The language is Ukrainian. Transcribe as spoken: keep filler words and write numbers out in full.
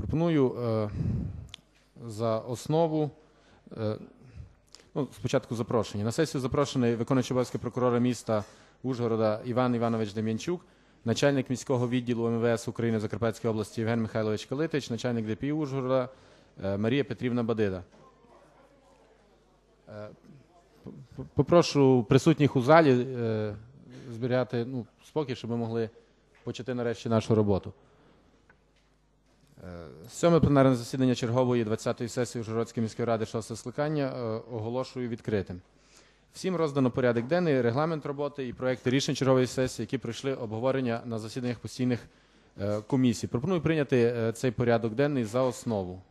Пропоную е, за основу, е, ну, спочатку запрошення. На сесію запрошений виконуючий обов'язки прокурора міста Ужгорода Іван Іванович Дем'янчук, начальник міського відділу ем ве ес України в Закарпатській області Євген Михайлович Калитич, начальник де пі і Ужгорода е, Марія Петрівна Бадида. Е, попрошу присутніх у залі е, зберігати ну, спокій, щоб ми могли почати нарешті нашу роботу. Сьоме пленарне засідання чергової двадцятої сесії Ужгородської міської ради шостого скликання оголошую відкритим. Всім роздано порядок денний, регламент роботи і проекти рішень чергової сесії, які пройшли обговорення на засіданнях постійних комісій. Пропоную прийняти цей порядок денний за основу.